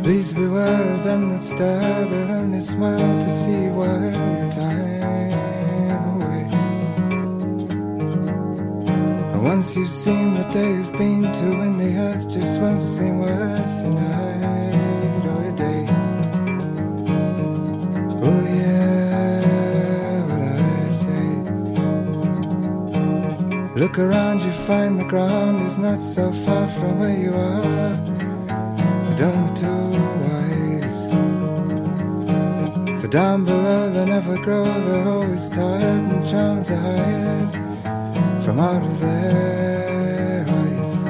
Please beware of them that stare, they'll only smile to see while your time away. And once you've seen what they've been to, when the earth just won't seem worth a night or a day. Oh yeah, what I say. Look around, you find the ground is not so far from where you are. Don't be too wise, for down below they never grow. They're always tired and charms are hired from out of their eyes.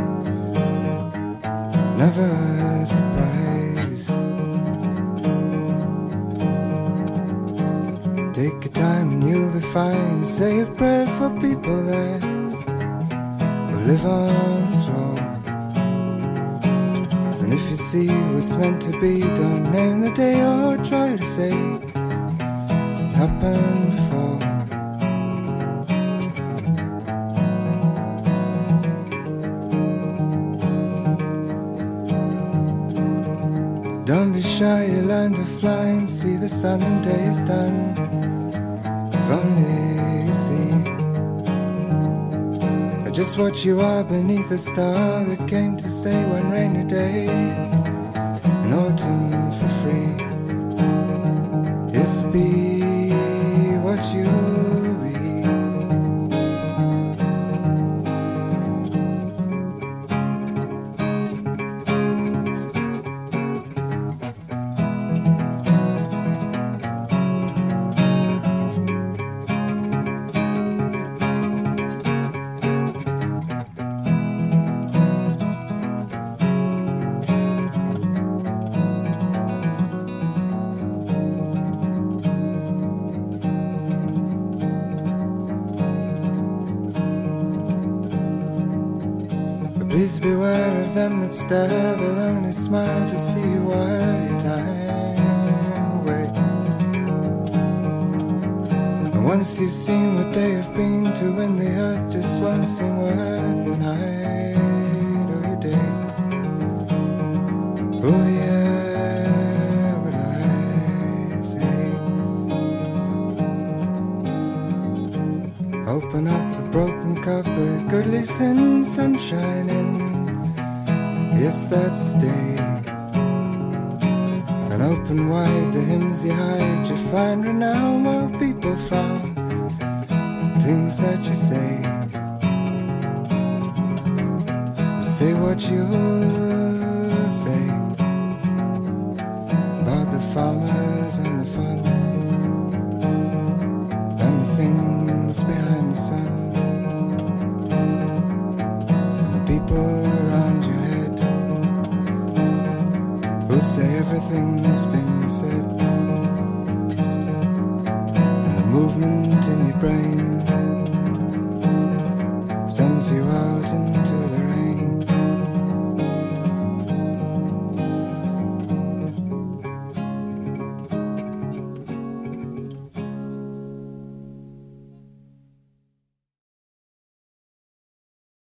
Never a surprise. Take your time and you'll be fine. Say a prayer for people that will live on the floor. And if you see what's meant to be, don't name the day or try to say it happened before. Don't be shy, you learn to fly and see the sun and day is done. If only you see just what you are beneath a star that came to say one rainy day in autumn for free. Just be what you be. Please beware of them that stare, they'll only smile to see you while your time away. And once you've seen what they have been to, when the earth just won't seem worth a night or a day. Oh yeah, what I say. Open up a broken cupboard, goodly sin, sunshine in. Yes, that's the day. And open wide the hymns you hide. You find renown while people frown. Things that you say. Say what you say about the farmers and the fun and the things behind the sun. People around your head who say everything's been said, and the movement in your brain